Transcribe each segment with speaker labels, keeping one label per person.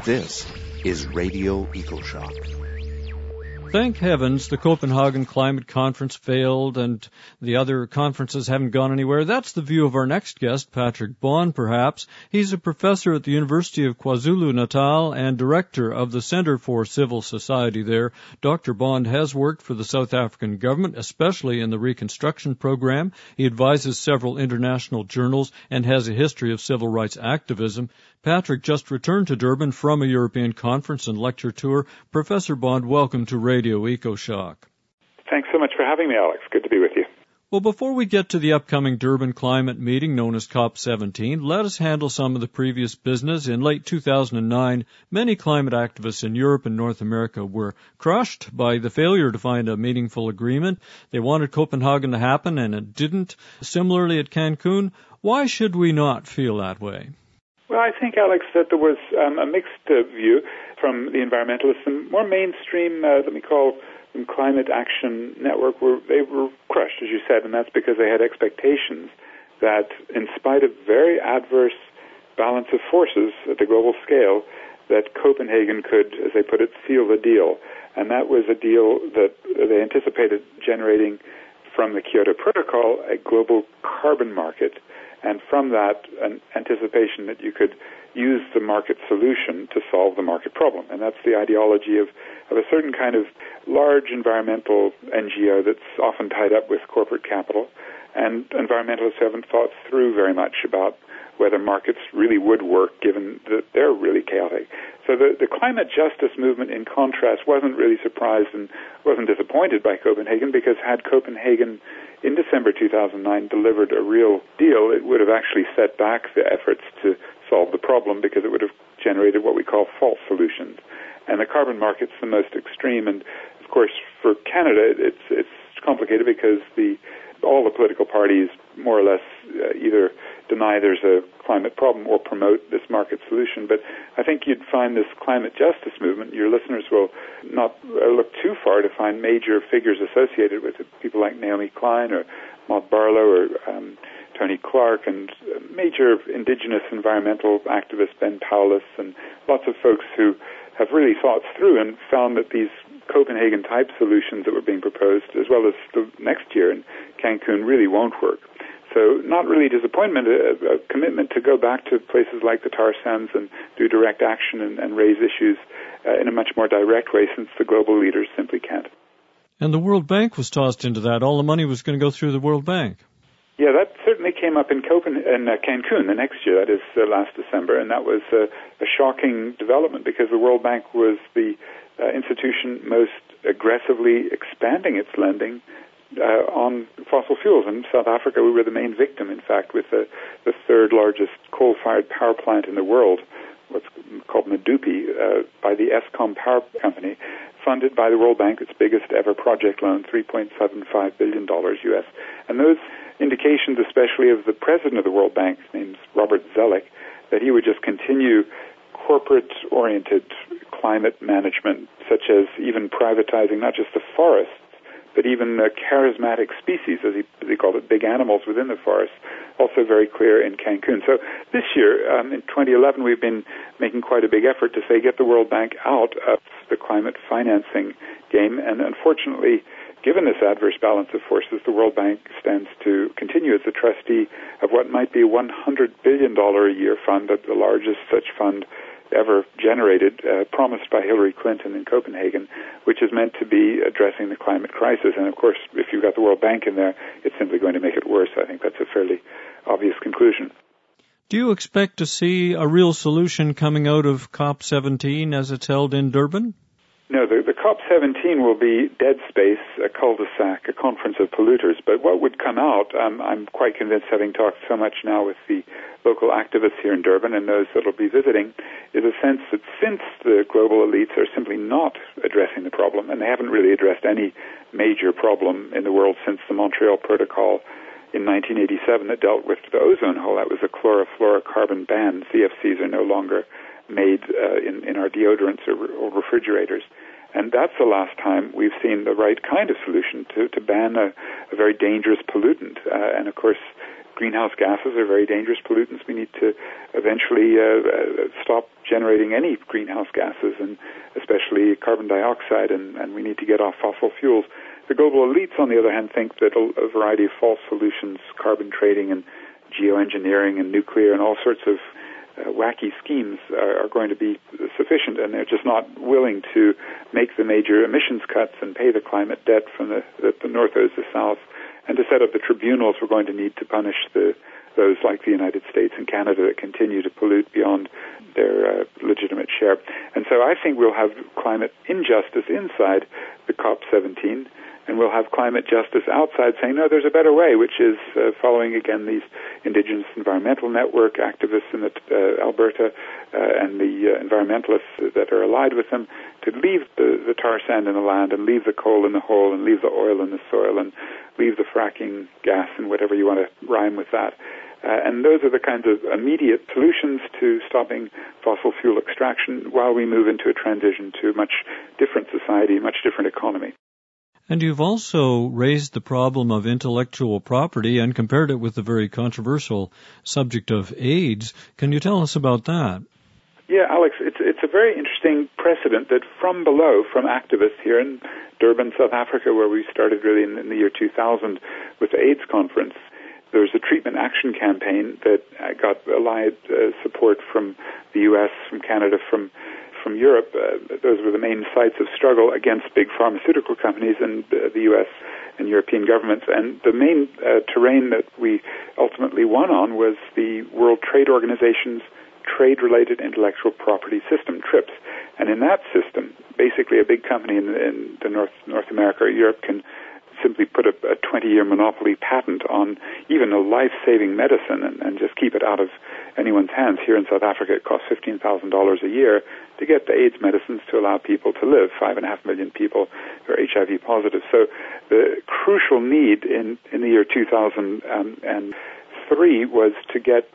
Speaker 1: This is Radio EcoShock.
Speaker 2: Thank heavens the Copenhagen Climate Conference failed and the other conferences haven't gone anywhere. That's the view of our next guest, Patrick Bond, perhaps. He's a professor at the University of KwaZulu-Natal and director of the Center for Civil Society there. Dr. Bond has worked for the South African government, especially in the Reconstruction Program. He advises several international journals and has a history of civil rights activism. Patrick just returned to Durban from a European conference and lecture tour. Professor Bond, welcome to Radio EcoShock.
Speaker 3: Thanks so much for having me, Alex. Good to be with you.
Speaker 2: Well, before we get to the upcoming Durban climate meeting known as COP17, let us handle some of the previous business. In late 2009, many climate activists in Europe and North America were crushed by the failure to find a meaningful agreement. They wanted Copenhagen to happen, and it didn't. Similarly at Cancun, why should we not feel that way?
Speaker 3: Well, I think, Alex, that there was a mixed view from the environmentalists. The more mainstream, let me call them Climate Action Network, they were crushed, as you said, and that's because they had expectations that in spite of very adverse balance of forces at the global scale, that Copenhagen could, as they put it, seal the deal. And that was a deal that they anticipated generating from the Kyoto Protocol a global carbon market, and from that, an anticipation that you could use the market solution to solve the market problem. And that's the ideology of a certain kind of large environmental NGO that's often tied up with corporate capital. And environmentalists haven't thought through very much about whether markets really would work, given that they're really chaotic. So the climate justice movement, in contrast, wasn't really surprised and wasn't disappointed by Copenhagen, because had Copenhagen in December 2009 delivered a real deal, it would have actually set back the efforts to solve the problem, because it would have generated what we call false solutions. And the carbon market's the most extreme. And, of course, for Canada, it's complicated because all the political parties more or less either deny there's a climate problem or promote this market solution. But I think you'd find this climate justice movement, your listeners will not look too far to find major figures associated with it, people like Naomi Klein or Maud Barlow or Tony Clark, and major indigenous environmental activist Ben Paulus, and lots of folks who have really thought through and found that these Copenhagen-type solutions that were being proposed, as well as the next year in Cancun, really won't work. So not really disappointment, a commitment to go back to places like the tar sands and do direct action and raise issues in a much more direct way, since the global leaders simply can't.
Speaker 2: And the World Bank was tossed into that. All the money was going to go through the World Bank.
Speaker 3: Yeah, that certainly came up in Cancun the next year, that is last December, and that was a shocking development, because the World Bank was the institution most aggressively expanding its lending on fossil fuels. In South Africa, we were the main victim, in fact, with the third largest coal-fired power plant in the world, what's called Medupi, by the Eskom Power Company, funded by the World Bank, its biggest ever project loan, $3.75 billion U.S. And those indications, especially of the president of the World Bank, his name's Robert Zoellick, that he would just continue corporate-oriented climate management, such as even privatizing not just the forests, but even charismatic species, as he called it, big animals within the forest, also very clear in Cancun. So this year, in 2011, we've been making quite a big effort to say, get the World Bank out of the climate financing game. And unfortunately, given this adverse balance of forces, the World Bank stands to continue as a trustee of what might be a $100 billion a year fund, the largest such fund ever generated, promised by Hillary Clinton in Copenhagen, which is meant to be addressing the climate crisis. And, of course, if you've got the World Bank in there, it's simply going to make it worse. I think that's a fairly obvious conclusion.
Speaker 2: Do you expect to see a real solution coming out of COP17 as it's held in Durban?
Speaker 3: No, the COP17 will be dead space, a cul-de-sac, a conference of polluters. But what would come out, I'm quite convinced, having talked so much now with the local activists here in Durban and those that will be visiting, is a sense that since the global elites are simply not addressing the problem, and they haven't really addressed any major problem in the world since the Montreal Protocol in 1987 that dealt with the ozone hole, that was a chlorofluorocarbon ban. CFCs are no longer made in our deodorants or refrigerators. And that's the last time we've seen the right kind of solution to ban a very dangerous pollutant. And, of course, greenhouse gases are very dangerous pollutants. We need to eventually stop generating any greenhouse gases, and especially carbon dioxide, and we need to get off fossil fuels. The global elites, on the other hand, think that a variety of false solutions, carbon trading and geoengineering and nuclear and all sorts of wacky schemes are going to be sufficient, and they're just not willing to make the major emissions cuts and pay the climate debt from the North owes the South, and to set up the tribunals we're going to need to punish those like the United States and Canada that continue to pollute beyond their legitimate share. And so I think we'll have climate injustice inside the COP17, and we'll have climate justice outside saying, no, there's a better way, which is following, again, these Indigenous Environmental Network activists in Alberta and the environmentalists that are allied with them, to leave the tar sand in the land and leave the coal in the hole and leave the oil in the soil and leave the fracking gas and whatever you want to rhyme with that. And those are the kinds of immediate solutions to stopping fossil fuel extraction while we move into a transition to a much different society, much different economy.
Speaker 2: And you've also raised the problem of intellectual property and compared it with the very controversial subject of AIDS. Can you tell us about that?
Speaker 3: Yeah, Alex, it's a very interesting precedent that from below, from activists here in Durban, South Africa, where we started really in the year 2000 with the AIDS conference, there's a treatment action campaign that got allied support from the U.S., from Canada, from Europe. Those were the main sites of struggle against big pharmaceutical companies and the U.S. and European governments. And the main terrain that we ultimately won on was the World Trade Organization's Trade-Related Intellectual Property System, TRIPS. And in that system, basically a big company in the North America or Europe can simply put a 20-year monopoly patent on even a life-saving medicine and just keep it out of anyone's hands. Here in South Africa, it costs $15,000 a year to get the AIDS medicines to allow people to live, 5.5 million people who are HIV positive. So the crucial need in the year 2003 was to get,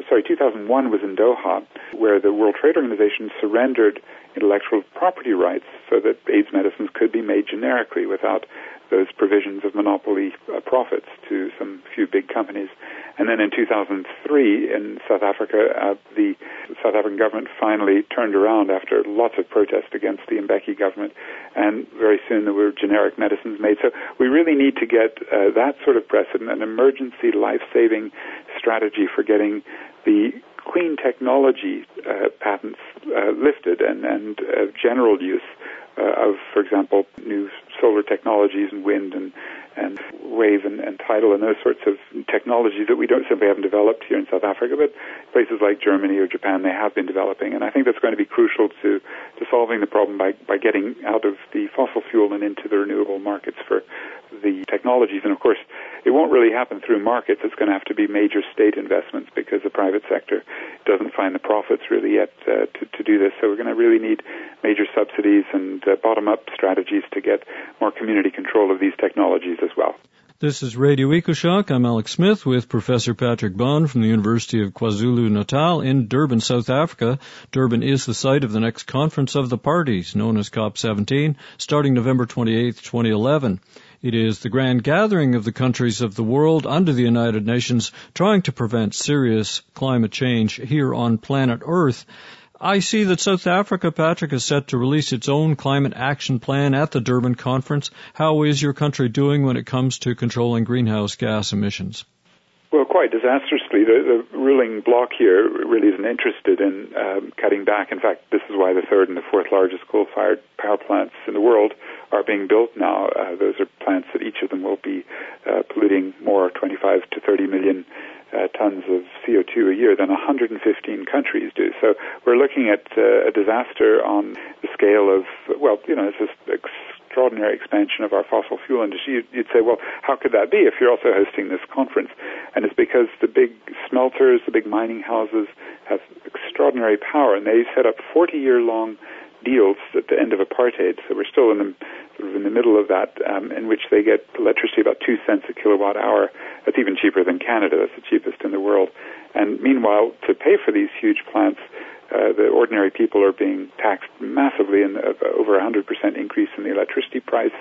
Speaker 3: 2001 was in Doha, where the World Trade Organization surrendered intellectual property rights so that AIDS medicines could be made generically without those provisions of monopoly profits to some few big companies. And then in 2003 in South Africa, the South African government finally turned around after lots of protest against the Mbeki government, and very soon there were generic medicines made. So we really need to get that sort of precedent, an emergency life-saving strategy for getting the clean technology patents lifted and general use of, for example, new solar technologies and wind and wave and tidal and those sorts of technologies that we simply haven't developed here in South Africa, but places like Germany or Japan, they have been developing. And I think that's going to be crucial to solving the problem by getting out of the fossil fuel and into the renewable markets for the technologies. And of course, it won't really happen through markets. It's going to have to be major state investments because the private sector doesn't find the profits really yet to do this. So we're going to really need major subsidies and bottom-up strategies to get more community control of these technologies as well.
Speaker 2: This is Radio EcoShock. I'm Alex Smith with Professor Patrick Bond from the University of KwaZulu-Natal in Durban, South Africa. Durban is the site of the next Conference of the Parties, known as COP17, starting November 28, 2011. It is the grand gathering of the countries of the world under the United Nations trying to prevent serious climate change here on planet Earth. I see that South Africa, Patrick, is set to release its own climate action plan at the Durban conference. How is your country doing when it comes to controlling greenhouse gas emissions?
Speaker 3: Well, quite disastrously. The ruling bloc here really isn't interested in cutting back. In fact, this is why the third and the fourth largest coal-fired power plants in the world are being built now. Those are plants that each of them will be polluting more, 25 to 30 million tons of CO2 a year than 115 countries do. So we're looking at a disaster on the scale of, it's this extraordinary expansion of our fossil fuel industry. You'd say, well, how could that be if you're also hosting this conference? And it's because the big smelters, the big mining houses have extraordinary power, and they set up 40-year-long deals at the end of apartheid. So we're still in the middle of that, in which they get electricity about 2 cents a kilowatt hour. That's even cheaper than Canada. That's the cheapest in the world. And meanwhile, to pay for these huge plants, the ordinary people are being taxed massively, and over 100% increase in the electricity price.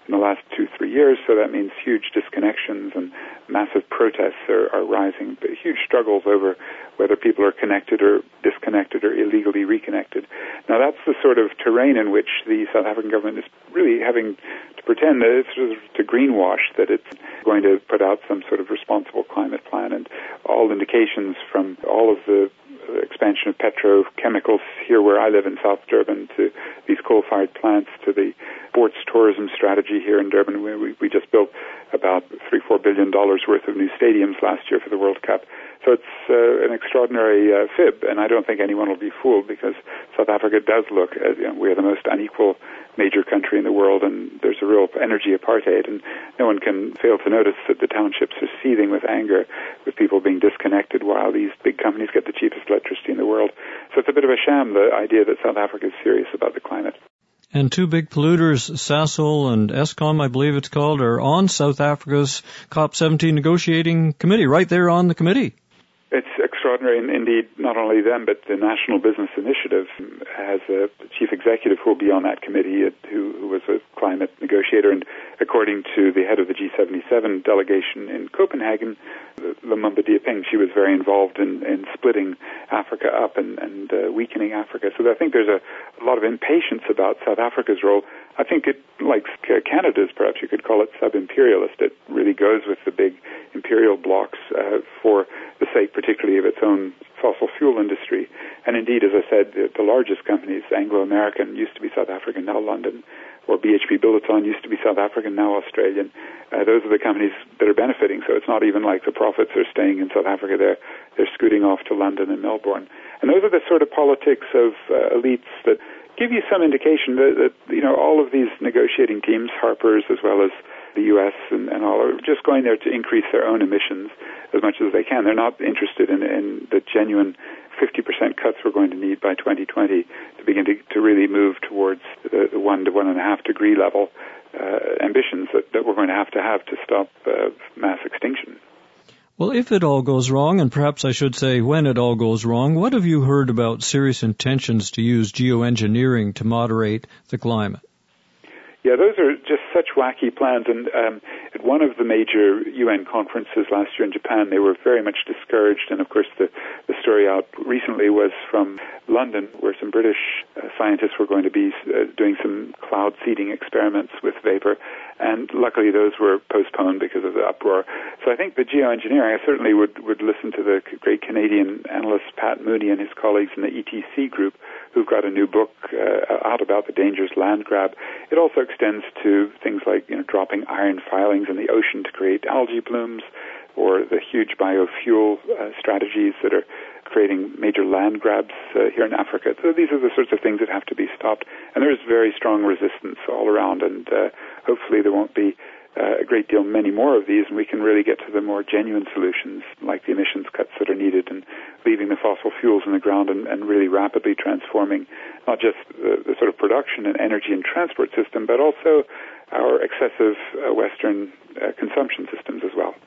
Speaker 3: in the last 2-3 years, so that means huge disconnections and massive protests are rising, but huge struggles over whether people are connected or disconnected or illegally reconnected. Now that's the sort of terrain in which the South African government is really having to pretend that it's sort of to greenwash, that it's going to put out some sort of responsible climate plan, and all indications from all of the expansion of petrochemicals here where I live in South Durban to these coal-fired plants to the sports tourism strategy here in Durban. We just built about $3-4 billion worth of new stadiums last year for the World Cup. So it's an extraordinary fib, and I don't think anyone will be fooled, because South Africa does look, we are the most unequal major country in the world, and there's a real energy apartheid, and no one can fail to notice that the townships are seething with anger with people being disconnected while these big companies get the cheapest electricity in the world. So it's a bit of a sham, the idea that South Africa is serious about the climate.
Speaker 2: And two big polluters, Sasol and Eskom, I believe it's called, are on South Africa's COP17 negotiating committee, right there on the committee.
Speaker 3: It's extraordinary, and indeed, not only them, but the National Business Initiative has a chief executive who will be on that committee, who was a climate negotiator, and according to the head of the G77 delegation in Copenhagen, Lumumba Diaping, she was very involved in splitting Africa up and weakening Africa. So I think there's a lot of impatience about South Africa's role. I think it, like Canada's, perhaps you could call it sub-imperialist. It really goes with the big imperial blocs for the sake particularly of its own fossil fuel industry. And indeed, as I said, the largest companies, Anglo-American, used to be South African, now London, or BHP Billiton used to be South African, now Australian. Those are the companies that are benefiting. So it's not even like the profits are staying in South Africa. They're scooting off to London and Melbourne. And those are the sort of politics of elites that give you some indication that all of these negotiating teams, Harper's as well as the U.S. and all, are just going there to increase their own emissions as much as they can. They're not interested in the genuine 50% cuts we're going to need by 2020 to begin to really move towards the 1 to 1.5 degree level ambitions that we're going to have to stop mass extinction.
Speaker 2: Well, if it all goes wrong, and perhaps I should say when it all goes wrong, what have you heard about serious intentions to use geoengineering to moderate the climate?
Speaker 3: Yeah, those are just such wacky plans. And at one of the major UN conferences last year in Japan, they were very much discouraged. And of course, the story out recently was from London, where some British scientists were going to be doing some cloud seeding experiments with vapor. And luckily, those were postponed because of the uproar. So I think the geoengineering, I certainly would listen to the great Canadian analyst Pat Mooney and his colleagues in the ETC group, who've got a new book out about the dangerous land grab. It also extends to things like dropping iron filings in the ocean to create algae blooms, or the huge biofuel strategies that are creating major land grabs here in Africa. So these are the sorts of things that have to be stopped. And there is very strong resistance all around, and hopefully there won't be a great deal many more of these, and we can really get to the more genuine solutions, like the emissions cuts that are needed, and leaving the fossil fuels in the ground and really rapidly transforming not just the sort of production and energy and transport system, but also our excessive Western consumption systems as well.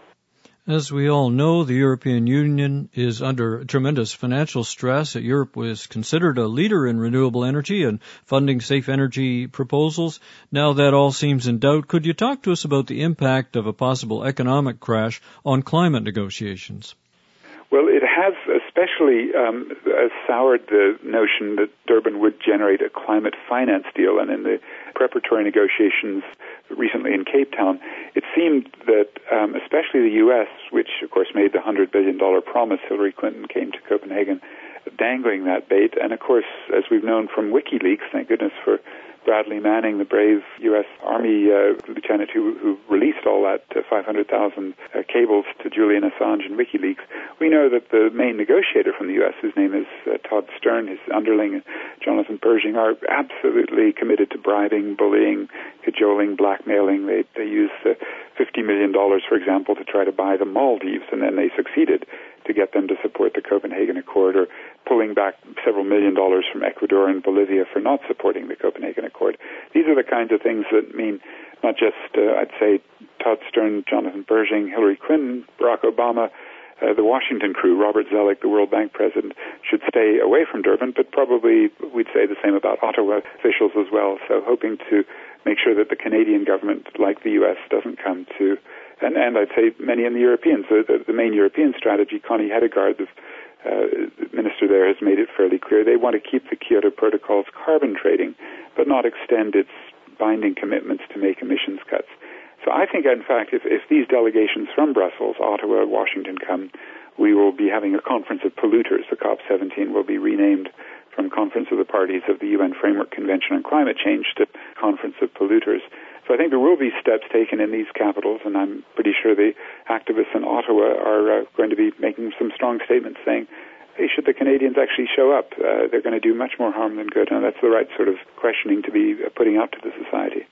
Speaker 2: As we all know, the European Union is under tremendous financial stress. Europe was considered a leader in renewable energy and funding safe energy proposals. Now that all seems in doubt. Could you talk to us about the impact of a possible economic crash on climate negotiations?
Speaker 3: Well, it has especially soured the notion that Durban would generate a climate finance deal. And in the preparatory negotiations recently in Cape Town, it seemed that especially the U.S., which of course made the $100 billion promise, Hillary Clinton came to Copenhagen dangling that bait. And of course, as we've known from WikiLeaks, thank goodness for Bradley Manning, the brave U.S. Army lieutenant who released all that 500,000 cables to Julian Assange and WikiLeaks, we know that the main negotiator from the U.S., whose name is Todd Stern, his underling, Jonathan Pershing, are absolutely committed to bribing, bullying, cajoling, blackmailing. They used $50 million, for example, to try to buy the Maldives, and then they succeeded to get them to support the Copenhagen Accord, or pulling back several $1 million from Ecuador and Bolivia for not supporting the Copenhagen Accord. These are the kinds of things that mean not just, I'd say, Todd Stern, Jonathan Pershing, Hillary Clinton, Barack Obama, the Washington crew, Robert Zoellick, the World Bank president, should stay away from Durban, but probably we'd say the same about Ottawa officials as well. So hoping to make sure that the Canadian government, like the U.S., doesn't come to, and I'd say many in the Europeans, the main European strategy, Connie Hedegaard, the minister there, has made it fairly clear they want to keep the Kyoto Protocol's carbon trading, but not extend its binding commitments to make emissions cuts. So I think, in fact, if these delegations from Brussels, Ottawa, Washington come, we will be having a conference of polluters. The COP17 will be renamed from Conference of the Parties of the UN Framework Convention on Climate Change to Conference of Polluters. So I think there will be steps taken in these capitals, and I'm pretty sure the activists in Ottawa are going to be making some strong statements saying, hey, should the Canadians actually show up? They're going to do much more harm than good, and that's the right sort of questioning to be putting out to the society.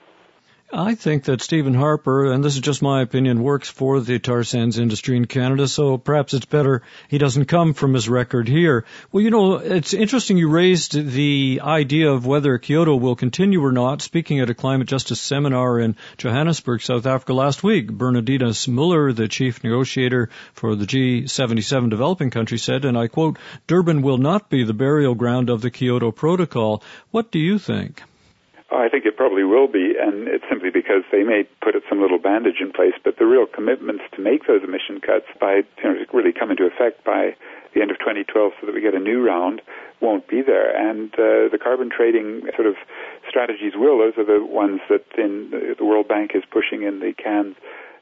Speaker 2: I think that Stephen Harper, and this is just my opinion, works for the tar sands industry in Canada, so perhaps it's better he doesn't come from his record here. Well, you know, it's interesting you raised the idea of whether Kyoto will continue or not. Speaking at a climate justice seminar in Johannesburg, South Africa last week, Bernardinus Muller, the chief negotiator for the G77 developing countries, said, and I quote, "Durban will not be the burial ground of the Kyoto Protocol." What do you think?
Speaker 3: I think it probably will be, and it's simply because they may put some little bandage in place, but the real commitments to make those emission cuts by, really come into effect by the end of 2012 so that we get a new round won't be there. And the carbon trading sort of strategies will. Those are the ones that the World Bank is pushing in the Cannes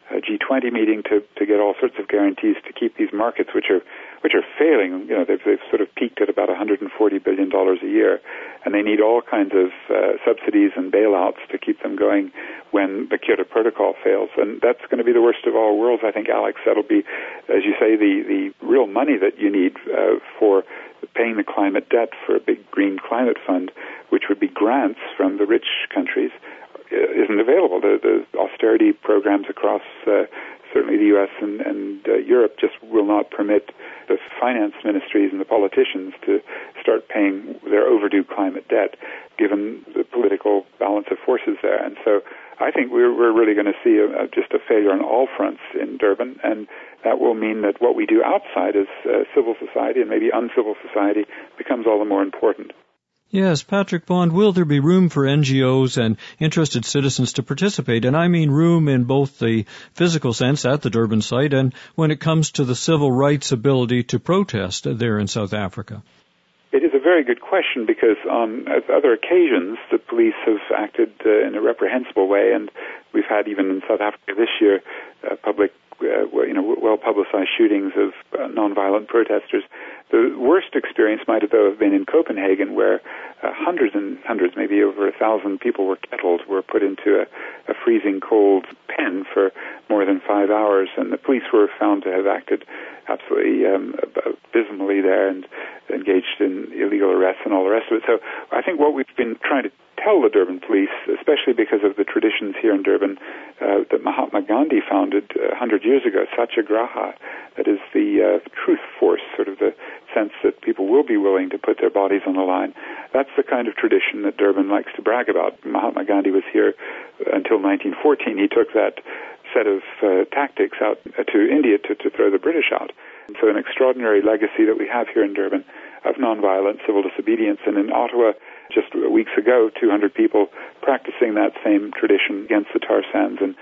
Speaker 3: G20 meeting to get all sorts of guarantees to keep these markets, which are failing. You know, they've sort of peaked at about $140 billion a year, and they need all kinds of subsidies and bailouts to keep them going when the Kyoto Protocol fails. And that's going to be the worst of all worlds, I think, Alex. That'll be, as you say, the real money that you need for paying the climate debt for a big green climate fund, which would be grants from the rich countries, isn't available. The austerity programs across certainly the U.S. and Europe just will not permit the finance ministries and the politicians to start paying their overdue climate debt, given the political balance of forces there. And so I think we're really going to see just a failure on all fronts in Durban, and that will mean that what we do outside as civil society and maybe uncivil society becomes all the more important.
Speaker 2: Yes, Patrick Bond, will there be room for NGOs and interested citizens to participate? And I mean room in both the physical sense at the Durban site and when it comes to the civil rights ability to protest there in South Africa.
Speaker 3: It is a very good question because on other occasions the police have acted in a reprehensible way, and we've had even in South Africa this year public well-publicized shootings of nonviolent protesters. The worst experience might have, though, have been in Copenhagen, where hundreds and hundreds, maybe over 1,000 people were kettled, were put into a freezing cold pen for more than 5 hours, and the police were found to have acted absolutely abysmally there and engaged in illegal arrests and all the rest of it. So I think what we've been trying to tell the Durban police, especially because of the traditions here in Durban that Mahatma Gandhi founded 100 years ago, Satyagraha, that is the truth force, sort of the sense that people will be willing to put their bodies on the line. That's the kind of tradition that Durban likes to brag about. Mahatma Gandhi was here until 1914. He took that set of tactics out to India to throw the British out. And so an extraordinary legacy that we have here in Durban of nonviolent civil disobedience. And in Ottawa, just weeks ago, 200 people practicing that same tradition against the tar sands, and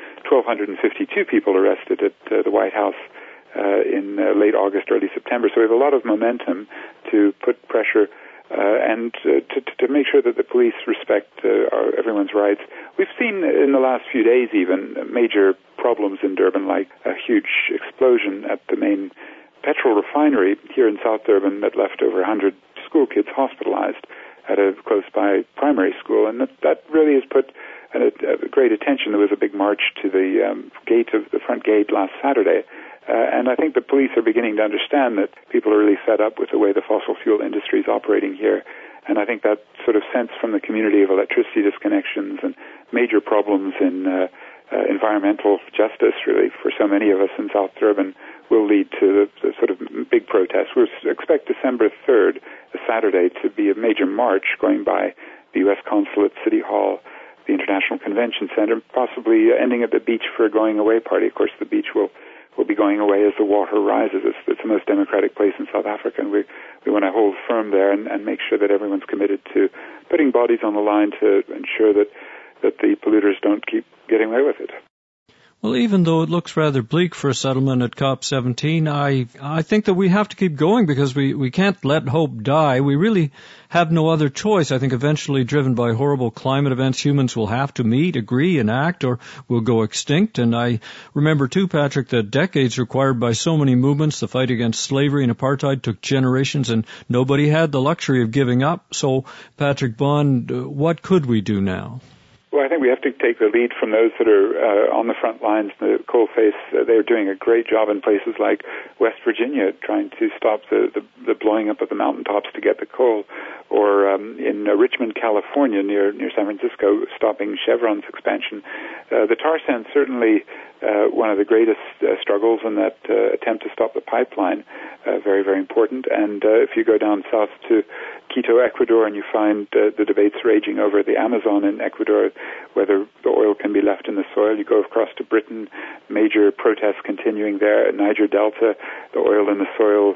Speaker 3: 1,252 people arrested at the White House in late August, early September. So we have a lot of momentum to put pressure and to make sure that the police respect everyone's rights. We've seen in the last few days even major problems in Durban, like a huge explosion at the main petrol refinery here in South Durban that left over 100 school kids hospitalized at a close-by primary school, and that really has put great attention. There was a big march to the front gate last Saturday, and I think the police are beginning to understand that people are really fed up with the way the fossil fuel industry is operating here, and I think that sort of sense from the community of electricity disconnections and major problems in environmental justice, really, for so many of us in South Durban, will lead to the sort of big protests. We expect December 3rd, a Saturday, to be a major march going by the U.S. Consulate, City Hall, the International Convention Center, possibly ending at the beach for a going-away party. Of course, the beach will will be going away as the water rises. It's the most democratic place in South Africa, and we want to hold firm there and make sure that everyone's committed to putting bodies on the line to ensure that the polluters don't keep getting away with it.
Speaker 2: Well, even though it looks rather bleak for a settlement at COP17, I think that we have to keep going because we can't let hope die. We really have no other choice. I think eventually, driven by horrible climate events, humans will have to meet, agree, and act, or we'll go extinct. And I remember, too, Patrick, that decades required by so many movements. The fight against slavery and apartheid took generations, and nobody had the luxury of giving up. So, Patrick Bond, what could we do now?
Speaker 3: Well, I think we have to take the lead from those that are on the front lines, the coalface. They're doing a great job in places like West Virginia, trying to stop the blowing up of the mountaintops to get the coal, or in Richmond, California, near San Francisco, stopping Chevron's expansion. The tar sands certainly one of the greatest struggles in that attempt to stop the pipeline. Very, very important. And if you go down south to Quito, Ecuador, and you find the debates raging over the Amazon in Ecuador, whether the oil can be left in the soil. You go across to Britain, major protests continuing there. At Niger Delta, the oil in the soil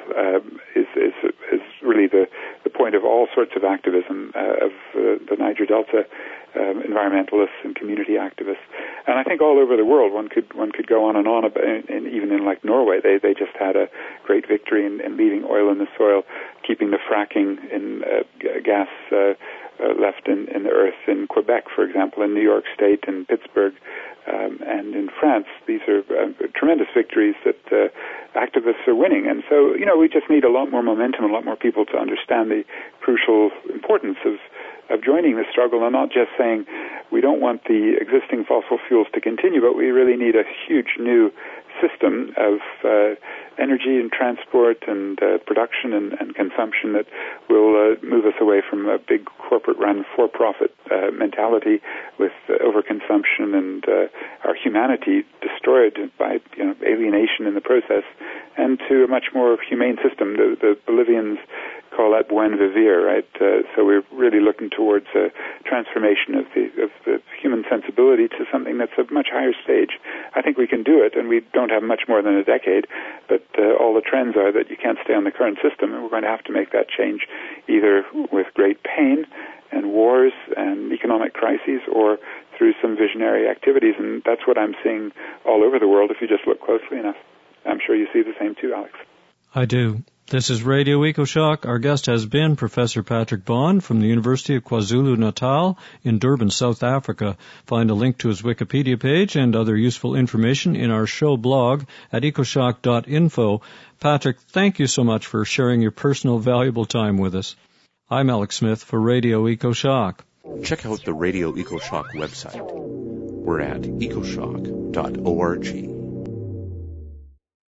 Speaker 3: is really the point of all sorts of activism of the Niger Delta environmentalists and community activists. And I think all over the world, one could go on and on about, and even in like Norway, they just had a great victory in leaving oil in the soil, keeping the fracking in gas left in the earth in Quebec, for example, in New York State, in Pittsburgh, and in France. These are tremendous victories that activists are winning. And so, we just need a lot more momentum, a lot more people to understand the crucial importance of joining the struggle, and not just saying we don't want the existing fossil fuels to continue, but we really need a huge new system of energy and transport and production and consumption that will move us away from a big corporate-run for-profit mentality with overconsumption and our humanity destroyed by alienation in the process, and to a much more humane system. The Bolivians call that buen vivir, right? So we're really looking towards a transformation of the human sensibility to something that's a much higher stage. I think we can do it, and we don't have much more than a decade, but all the trends are that you can't stay on the current system, and we're going to have to make that change either with great pain and wars and economic crises, or through some visionary activities, and that's what I'm seeing all over the world if you just look closely enough. I'm sure you see the same too, Alex.
Speaker 2: I do. This is Radio EcoShock. Our guest has been Professor Patrick Bond from the University of KwaZulu-Natal in Durban, South Africa. Find a link to his Wikipedia page and other useful information in our show blog at ecoshock.info. Patrick, thank you so much for sharing your personal, valuable time with us. I'm Alex Smith for Radio EcoShock.
Speaker 1: Check out the Radio EcoShock website. We're at ecoshock.org.